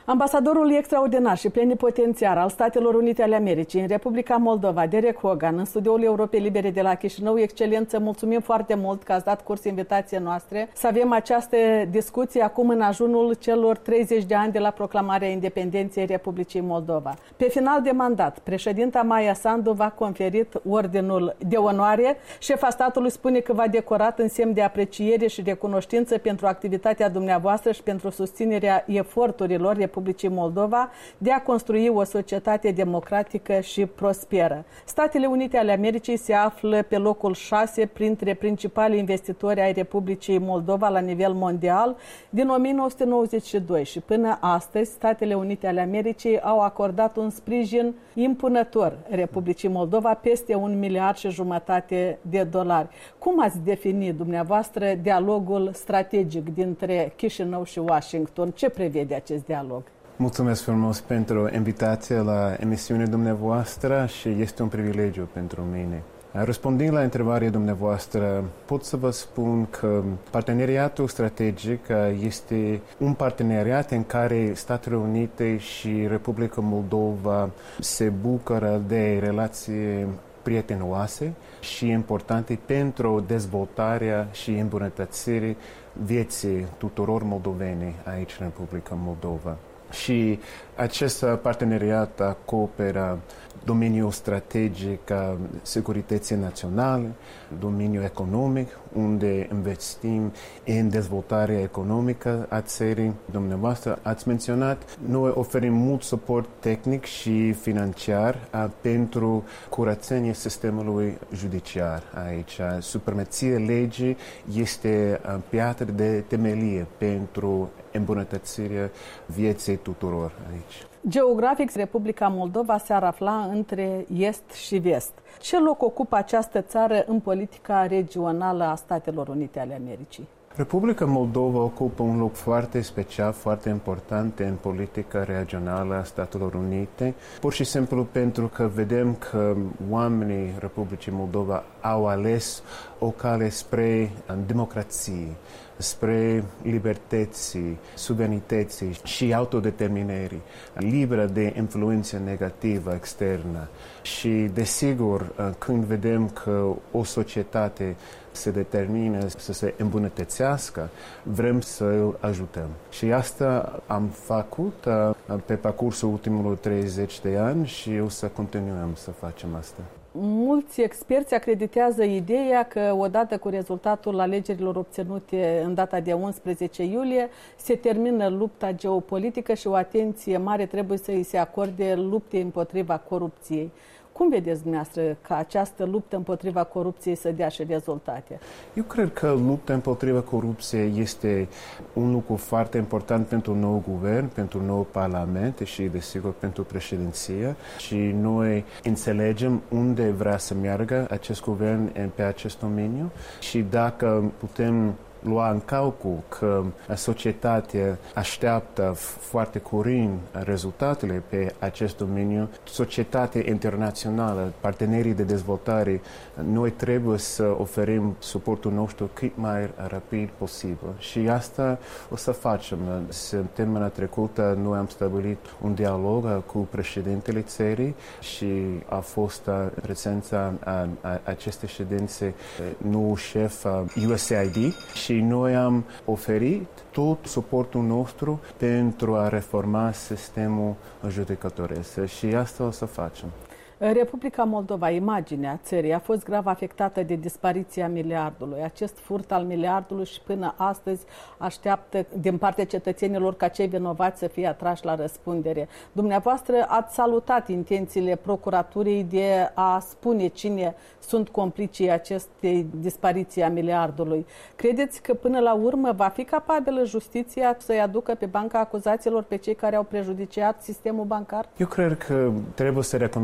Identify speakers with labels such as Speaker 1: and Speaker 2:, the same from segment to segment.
Speaker 1: Ambasadorul extraordinar și plenipotențiar al Statelor Unite ale Americii în Republica Moldova, Derek Hogan, în studioul Europei Libere de la Chișinău. Excelență, mulțumim foarte mult că ați dat curs invitației noastre să avem această discuție acum în ajunul celor 30 de ani de la proclamarea independenței Republicii Moldova. Pe final de mandat, președinta Maia Sandu v-a conferit ordinul de onoare. Șefa statului spune că v-a decorat în semn de apreciere și recunoștință pentru activitatea dumneavoastră și pentru susținerea eforturilor Republicii Moldova de a construi o societate democratică și prosperă. Statele Unite ale Americii se află pe locul 6 printre principalii investitori ai Republicii Moldova la nivel mondial din 1992 și până astăzi Statele Unite ale Americii au acordat un sprijin impunător Republicii Moldova, peste $1,5 miliarde de dolari. Cum ați definit dumneavoastră dialogul strategic dintre Chișinău și Washington? Ce prevede acest dialog?
Speaker 2: Mulțumesc frumos pentru invitația la emisiunea dumneavoastră și este un privilegiu pentru mine. Răspundind la întrebarea dumneavoastră, pot să vă spun că parteneriatul strategic este un parteneriat în care Statele Unite și Republica Moldova se bucură de relații prietenoase și importante pentru dezvoltarea și îmbunătățirea vieții tuturor moldoveni aici în Republica Moldova. Și acest parteneriat acoperă domeniul strategic a securității naționale, domeniul economic, unde investim în dezvoltarea economică a țării. Dumneavoastră ați menționat, noi oferim mult suport tehnic și financiar pentru curățenia sistemului judiciar aici. Supremația legii este piatră de temelie pentru îmbunătățirea vieții tuturor aici.
Speaker 1: Geografic, Republica Moldova se afla între est și vest. Ce loc ocupă această țară în politica regională a Statelor Unite ale Americii?
Speaker 2: Republica Moldova ocupă un loc foarte special, foarte important în politica regională a Statelor Unite, pur și simplu pentru că vedem că oamenii Republicii Moldova au ales o cale spre democrație, spre libertății, suveranității și autodeterminării, liberă de influență negativă externă. Și, desigur, când vedem că o societate se determină să se îmbunătățească, vrem să îl ajutăm. Și asta am făcut pe parcursul ultimilor 30 de ani și o să continuăm să facem asta.
Speaker 1: Mulți experți acreditează ideea că odată cu rezultatul alegerilor obținute în data de 11 iulie se termină lupta geopolitică și o atenție mare trebuie să îi se acorde luptei împotriva corupției. Cum vedeți dumneavoastră ca această luptă împotriva corupției să dea și rezultate?
Speaker 2: Eu cred că lupta împotriva corupției este un lucru foarte important pentru nou guvern, pentru nou parlament și, desigur, pentru președinție. Și noi înțelegem unde vrea să meargă acest guvern pe acest domeniu și dacă putem lua în calcul că societatea așteaptă foarte curând rezultatele pe acest domeniu, societatea internațională, partenerii de dezvoltare, noi trebuie să oferim suportul nostru cât mai rapid posibil. Și asta o să facem. Săptămâna trecută noi am stabilit un dialog cu președintele țării și a fost prezența acestei ședințe nou șef USAID și noi am oferit tot suportul nostru pentru a reforma sistemul judecătoresc și asta o să facem.
Speaker 1: Republica Moldova, imaginea țării, a fost grav afectată de dispariția miliardului. Acest furt al miliardului și până astăzi așteaptă din partea cetățenilor ca cei vinovați să fie atrași la răspundere. Dumneavoastră ați salutat intențiile procuraturii de a spune cine sunt complicii acestei dispariții a miliardului. Credeți că până la urmă va fi capabilă justiția să-i aducă pe banca acuzațiilor pe cei care au prejudiciat sistemul bancar?
Speaker 2: Eu cred că trebuie să recunoaștem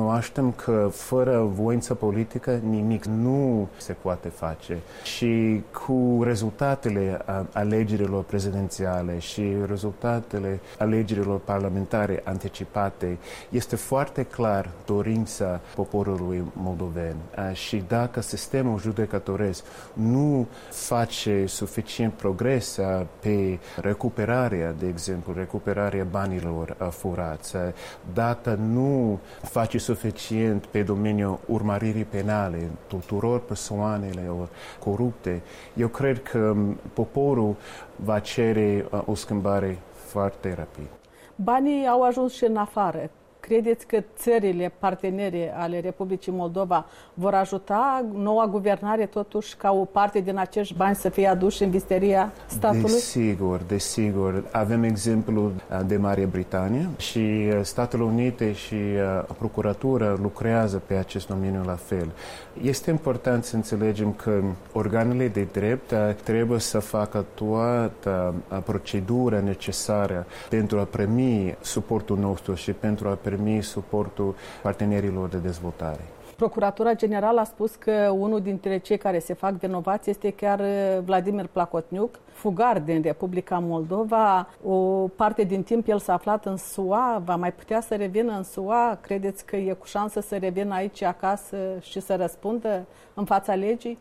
Speaker 2: arătăm că fără voință politică nimic nu se poate face. Și cu rezultatele alegerilor prezidențiale și rezultatele alegerilor parlamentare anticipate, este foarte clar dorința poporului moldoven. Și dacă sistemul judecătoresc nu face suficient progres pe recuperarea, de exemplu, recuperarea banilor furați, dacă nu face suficient pe domeniul urmăririi penale tuturor persoanelor corupte, eu cred că poporul va cere o schimbare foarte rapid.
Speaker 1: Banii au ajuns și în afară. Credeți că țările partenere ale Republicii Moldova vor ajuta noua guvernare totuși ca o parte din acești bani să fie aduși în visteria statului?
Speaker 2: Desigur. Avem exemplul de Marea Britanie și Statele Unite și Procuratura lucrează pe acest domeniu la fel. Este important să înțelegem că organele de drept trebuie să facă toată procedura necesară pentru a primi suportul nostru și pentru a primi suportul partenerilor de dezvoltare.
Speaker 1: Procuratura Generală a spus că unul dintre cei care se fac vinovați este chiar Vladimir Plahotniuc, fugar din Republica Moldova. O parte din timp el s-a aflat în SUA, va mai putea să revină în SUA? Credeți că e cu șansă să revină aici acasă și să răspundă în fața legii?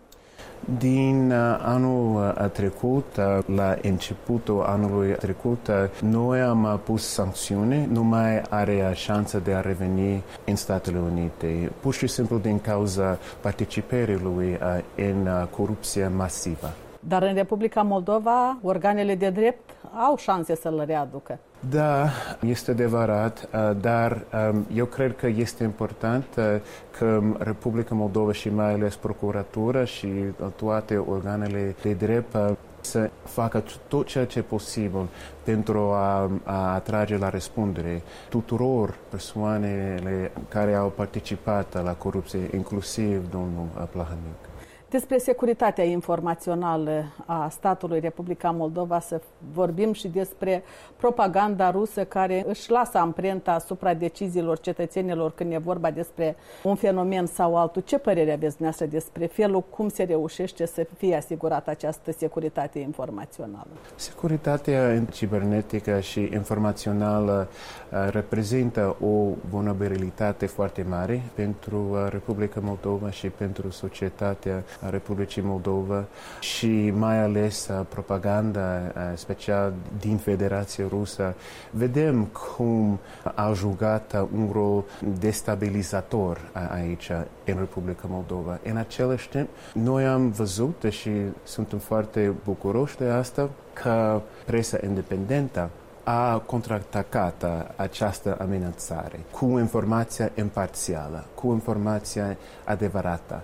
Speaker 2: Din anul trecut, la începutul anului trecut, noi am pus sancțiuni, nu mai are șansa de a reveni în Statele Unite, pur și simplu din cauza participării lui în corupție masivă.
Speaker 1: Dar în Republica Moldova, organele de drept au șanse să-l readucă.
Speaker 2: Da, este adevărat, dar eu cred că este important că Republica Moldova și mai ales Procuratura și toate organele de drept să facă tot ceea ce e posibil pentru a atrage la răspundere tuturor persoanele care au participat la corupție, inclusiv domnul Plahotniuc.
Speaker 1: Despre securitatea informațională a statului Republica Moldova să vorbim și despre propaganda rusă care își lasă amprenta asupra deciziilor cetățenilor când e vorba despre un fenomen sau altul. Ce părere aveți dumneavoastră despre felul cum se reușește să fie asigurată această securitate informațională?
Speaker 2: Securitatea cibernetică și informațională reprezintă o vulnerabilitate foarte mare pentru Republica Moldova și pentru societatea Republicii Moldova și mai ales propaganda special din Federația Rusă. Vedem cum a jucat un rol destabilizator aici în Republica Moldova. În același timp, noi am văzut și suntem foarte bucuroși de asta că presa independentă a contraatacat această amenințare cu informația imparțială, cu informația adevărată.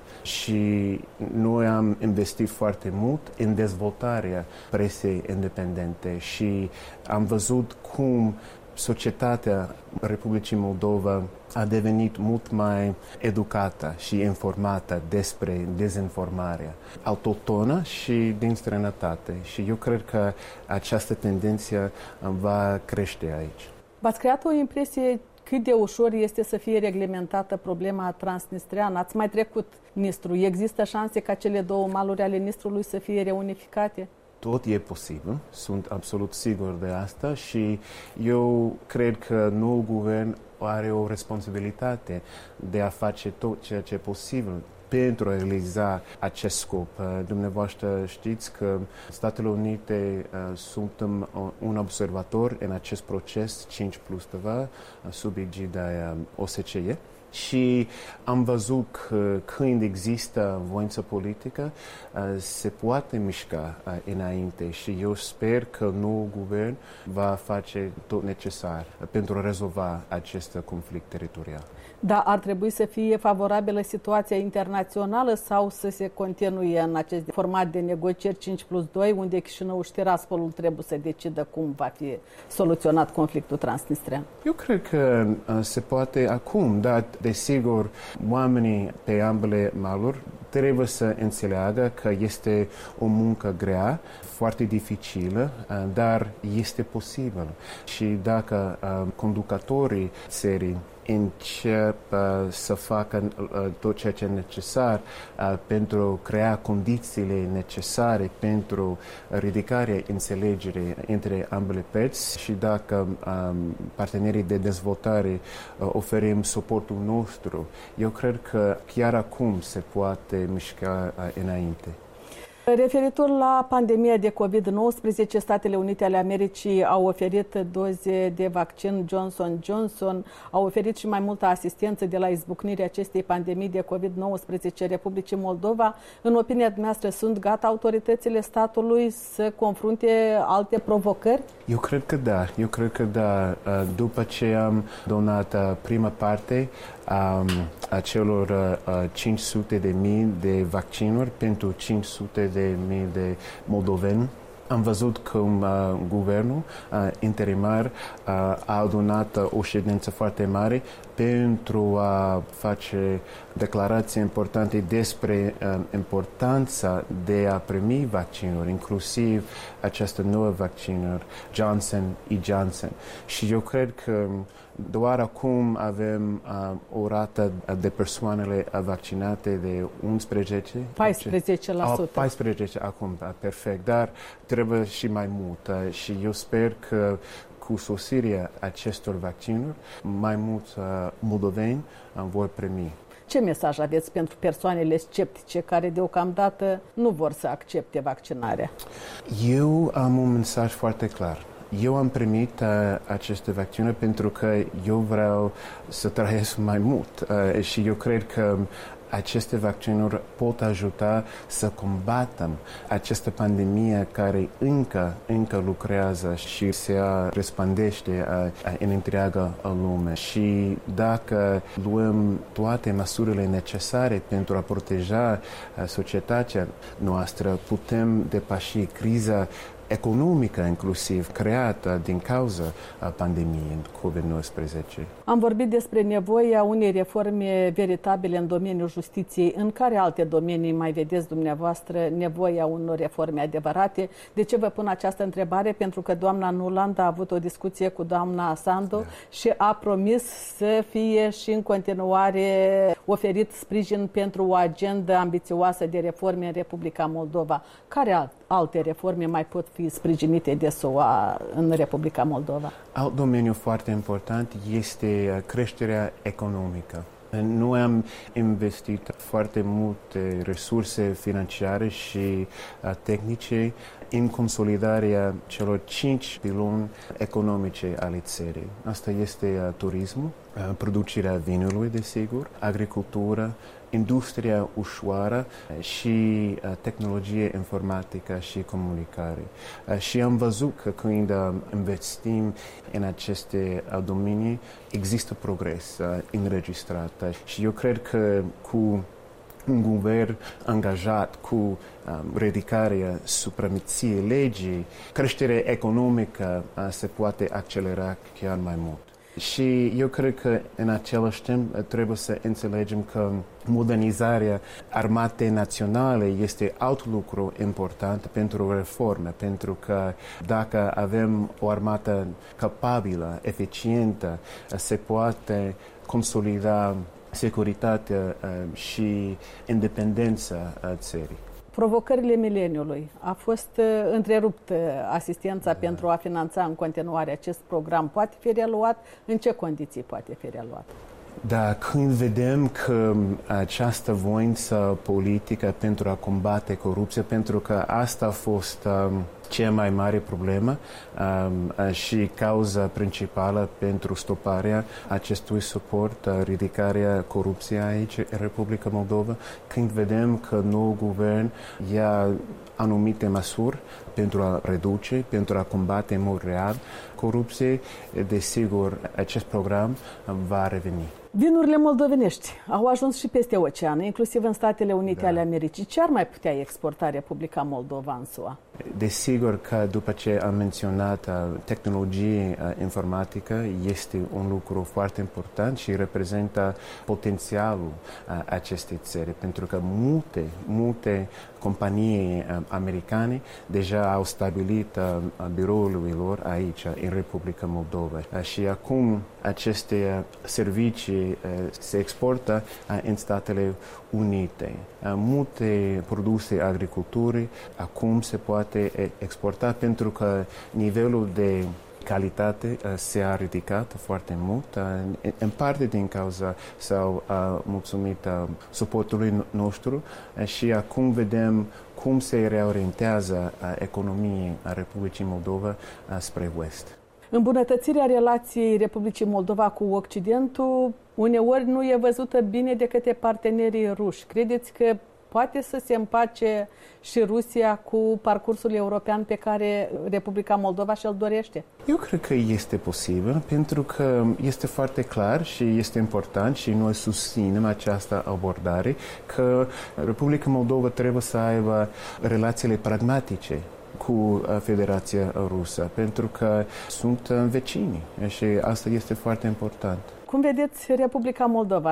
Speaker 2: Și noi am investit foarte mult în dezvoltarea presei independente și am văzut cum societatea Republicii Moldova a devenit mult mai educată și informată despre dezinformarea autohtonă și din străinătate. Și eu cred că această tendință va crește aici.
Speaker 1: V-ați creat o impresie cât de ușor este să fie reglementată problema transnistreană? Ați mai trecut Nistru. Există șanse ca cele două maluri ale Nistrului să fie reunificate?
Speaker 2: Tot e posibil, sunt absolut sigur de asta și eu cred că noul guvern are o responsabilitate de a face tot ceea ce e posibil pentru a realiza acest scop. Dumneavoastră știți că Statele Unite sunt un observator în acest proces 5+, sub egida OSCE. Și am văzut că când există voință politică, se poate mișca înainte și eu sper că noul guvern va face tot necesar pentru a rezolva acest conflict teritorial.
Speaker 1: Dar ar trebui să fie favorabilă situația internațională sau să se continue în acest format de negocieri 5+2, unde Chișinău și Tiraspolul trebuie să decidă cum va fi soluționat conflictul transnistrean?
Speaker 2: Eu cred că se poate acum, dar desigur oamenii pe ambele maluri trebuie să înțeleagă că este o muncă grea, foarte dificilă, dar este posibil. Și dacă conducătorii țării încep să facă tot ceea ce e necesar pentru a crea condițiile necesare pentru ridicarea înțelegerii între ambele părți și dacă partenerii de dezvoltare oferim suportul nostru, eu cred că chiar acum se poate mișca înainte.
Speaker 1: Referitor la pandemia de COVID-19, Statele Unite ale Americii au oferit doze de vaccin Johnson & Johnson, au oferit și mai multă asistență de la izbucnirea acestei pandemii de COVID-19 Republicii Moldova. În opinia dumneavoastră, sunt gata autoritățile statului să confrunte alte provocări?
Speaker 2: Eu cred că da. După ce am donat prima parte a celor 500.000 de vaccinuri pentru 500.000 de moldoveni, am văzut cum guvernul interimar a adunat o ședință foarte mare pentru a face declarații importante despre importanța de a primi vaccinuri, inclusiv această nouă vaccinuri, Johnson & Johnson. Și eu cred că doar acum avem o rată de persoanele vaccinate de
Speaker 1: 14%.
Speaker 2: Acum, perfect, dar trebuie și mai mult. Și eu sper că cu sosirea acestor vaccinuri, mai mulți moldoveni vor primi.
Speaker 1: Ce mesaj aveți pentru persoanele sceptice care deocamdată nu vor să accepte vaccinarea?
Speaker 2: Eu am un mesaj foarte clar. Eu am primit aceste vaccinuri pentru că eu vreau să trăiesc mai mult și eu cred că aceste vaccinuri pot ajuta să combatem această pandemie care încă lucrează și se răspândește în întreaga lume. Și dacă luăm toate măsurile necesare pentru a proteja societatea noastră, putem depăși criza economică inclusiv creată din cauza pandemiei COVID-19.
Speaker 1: Am vorbit despre nevoia unei reforme veritabile în domeniul justiției. În care alte domenii mai vedeți dumneavoastră nevoia unor reforme adevărate? De ce vă pun această întrebare? Pentru că doamna Nuland a avut o discuție cu doamna Sandu și a promis să fie și în continuare oferit sprijin pentru o agendă ambițioasă de reforme în Republica Moldova. Care alte reforme mai pot fi sprijinite de SUA în Republica Moldova?
Speaker 2: Alt domeniu foarte important este creșterea economică. Noi am investit foarte multe resurse financiare și tehnice în consolidarea celor 5 piloni economice ale țării. Asta este turismul, producerea vinului, desigur, agricultura, industria ușoară și tehnologie informatică și comunicare. Și am văzut că când investim în aceste domenii, există progres înregistrat. Și eu cred că cu un guvern angajat cu ridicarea supremației legii, creșterea economică se poate accelera chiar mai mult. Și eu cred că în același timp trebuie să înțelegem că modernizarea armatei naționale este alt lucru important pentru reforme, pentru că dacă avem o armată capabilă, eficientă, se poate consolida securitatea și independența țării.
Speaker 1: Provocările mileniului. A fost întreruptă asistența pentru a finanța în continuare acest program. Poate fi reluat? În ce condiții poate fi reluat?
Speaker 2: Da, când vedem că această voință politică pentru a combate corupția, pentru că asta a fost cea mai mare problemă și cauza principală pentru stoparea acestui suport, ridicarea corupției aici în Republica Moldova, când vedem că nou guvern ia anumite măsuri pentru a reduce, pentru a combate în mod real corupție, desigur, acest program va reveni.
Speaker 1: Vinurile moldovenești au ajuns și peste ocean, inclusiv în Statele Unite ale Americii. Ce ar mai putea exporta Republica Moldova în SUA?
Speaker 2: Desigur că după ce am menționat tehnologie informatică este un lucru foarte important și reprezintă potențialul acestei țări, pentru că multe companii americane deja au stabilit birourile lor aici, în Republica Moldova. Și acum aceste servicii se exportă în Statele Unite. Multe produse agriculturii acum se poate exporta pentru că nivelul de calitate s-a ridicat foarte mult, în parte din cauza sau mulțumit suportului nostru și acum vedem cum se reorientează economia Republicii Moldova spre West.
Speaker 1: Îmbunătățirea relației Republicii Moldova cu Occidentul uneori nu e văzută bine de către partenerii ruși. Credeți că poate să se împace și Rusia cu parcursul european pe care Republica Moldova și-l dorește?
Speaker 2: Eu cred că este posibil, pentru că este foarte clar și este important și noi susținem această abordare că Republica Moldova trebuie să aibă relațiile pragmatice cu Federația Rusă, pentru că sunt vecini și asta este foarte important.
Speaker 1: Cum vedeți Republica Moldova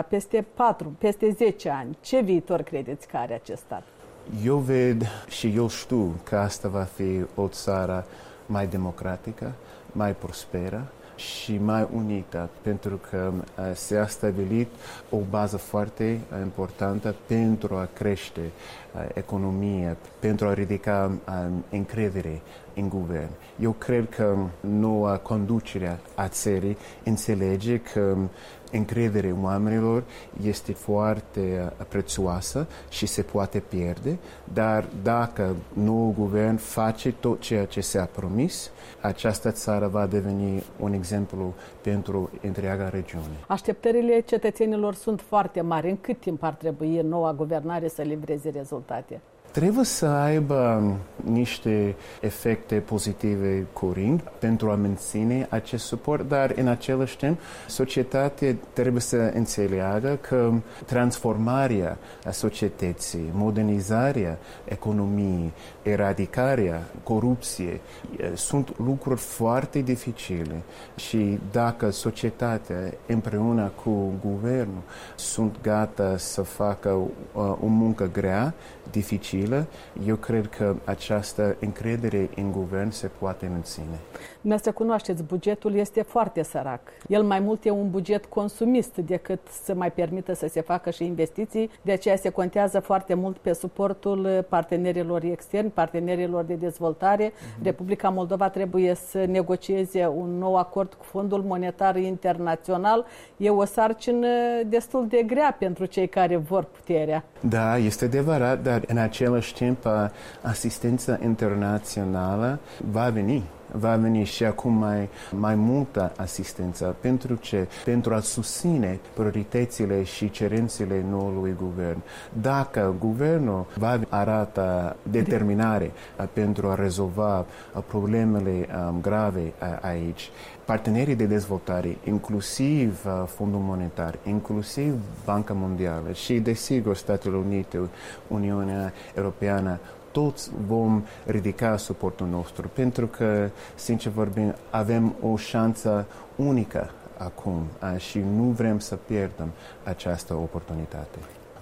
Speaker 1: peste 10 ani? Ce viitor credeți că are acest stat?
Speaker 2: Eu ved și eu știu că asta va fi o țară mai democratică, mai prosperă și mai unită, pentru că s-a stabilit o bază foarte importantă pentru a crește economia, pentru a ridica încredere în guvern. Eu cred că noua conducere a țării înțelege că încrederea oamenilor este foarte prețioasă și se poate pierde, dar dacă noul guvern face tot ceea ce s-a promis, această țară va deveni un exemplu pentru întreaga regiune.
Speaker 1: Așteptările cetățenilor sunt foarte mari. În cât timp ar trebui noua guvernare să livreze rezultate?
Speaker 2: Trebuie să aibă niște efecte pozitive curând pentru a menține acest suport, dar în același timp societatea trebuie să înțeleagă că transformarea societății, modernizarea economiei, eradicarea corupției sunt lucruri foarte dificile și dacă societatea împreună cu guvernul sunt gata să facă o muncă grea, dificilă, eu cred că această încredere în guvern se poate menține.
Speaker 1: Dumneavoastră cunoașteți, bugetul este foarte sărac. El mai mult e un buget consumist decât să mai permită să se facă și investiții. De aceea se contează foarte mult pe suportul partenerilor externi, partenerilor de dezvoltare. Republica Moldova trebuie să negocieze un nou acord cu Fondul Monetar Internațional. E o sarcină destul de grea pentru cei care vor puterea.
Speaker 2: Da, este adevărat, dar în același timp asistența internațională va veni și acum mai multă asistență. Pentru ce? Pentru a susține prioritățile și cerințele noului guvern. Dacă guvernul va arata determinare pentru a rezolva problemele grave aici, partenerii de dezvoltare, inclusiv Fondul Monetar, inclusiv Banca Mondială și, desigur, Statele Unite, Uniunea Europeană, toți vom ridica suportul nostru, pentru că, sincer vorbim, avem o șansă unică acum și nu vrem să pierdem această oportunitate.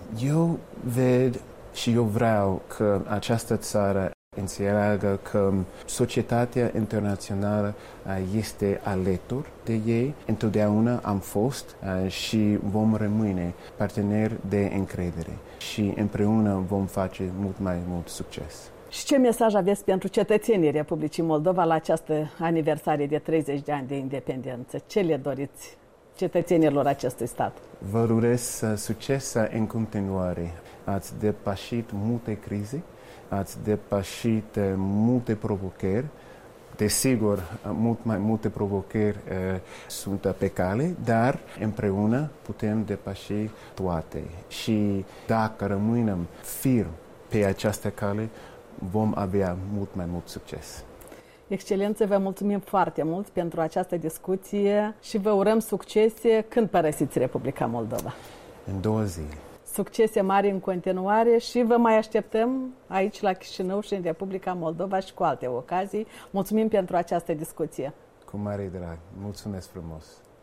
Speaker 2: Eu ved și eu vreau că această țară înțeleagă că societatea internațională este alături de ei. Întotdeauna am fost și vom rămâne parteneri de încredere și împreună vom face mult succes.
Speaker 1: Și ce mesaj aveți pentru cetățenii Republicii Moldova la această aniversare de 30 de ani de independență? Ce le doriți cetățenilor acestui stat?
Speaker 2: Vă urez succes în continuare. Ați depășit multe crize, ați depășit multe provocări. Desigur, mai multe provocări sunt pe cale, dar împreună putem depăși toate. Și dacă rămânem firm pe această cale, vom avea mult succes.
Speaker 1: Excelență, vă mulțumim foarte mult pentru această discuție și vă urăm succese când părăsiți Republica Moldova.
Speaker 2: În 2 zile.
Speaker 1: Succese mari în continuare și vă mai așteptăm aici la Chișinău și în Republica Moldova și cu alte ocazii. Mulțumim pentru această discuție.
Speaker 2: Cu mare drag. Mulțumesc frumos.